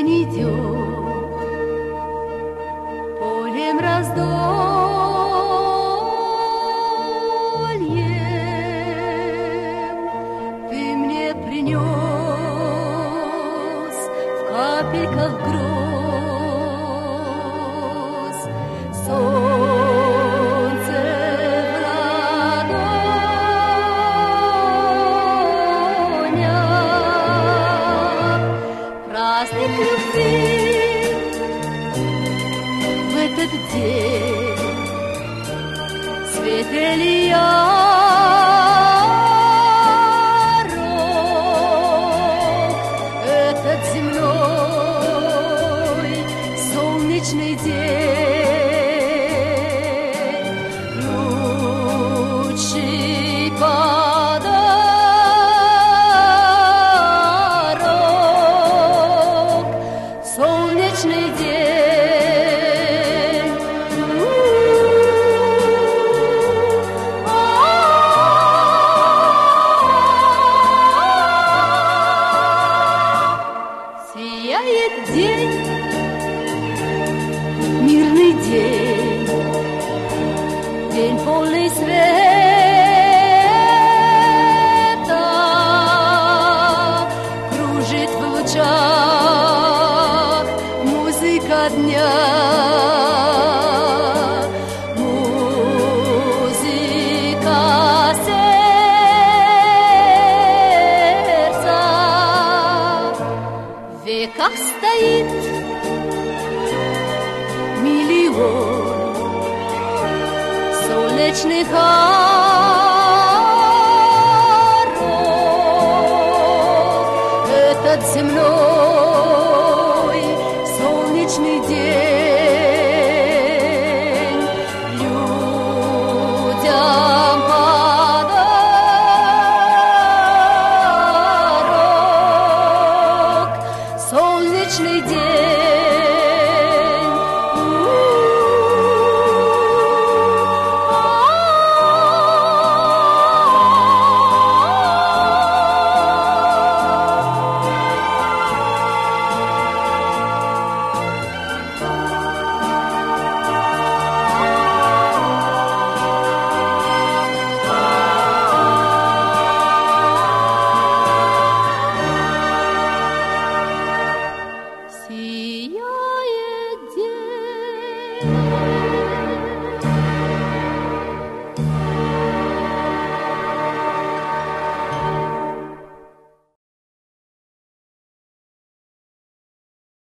день идет полем раздольем. Ты мне принес в капельках гроз солнце в ладонях. Праздник любви в этот день, свет ярок, этот земной солнечный день, лучший подарок, солнечный день. Сияет день, мирный день, день полный света, кружит в лучах музыка дня, музыка сердца. В веках стоит миллион солнечных оров, этот земной солнечный день.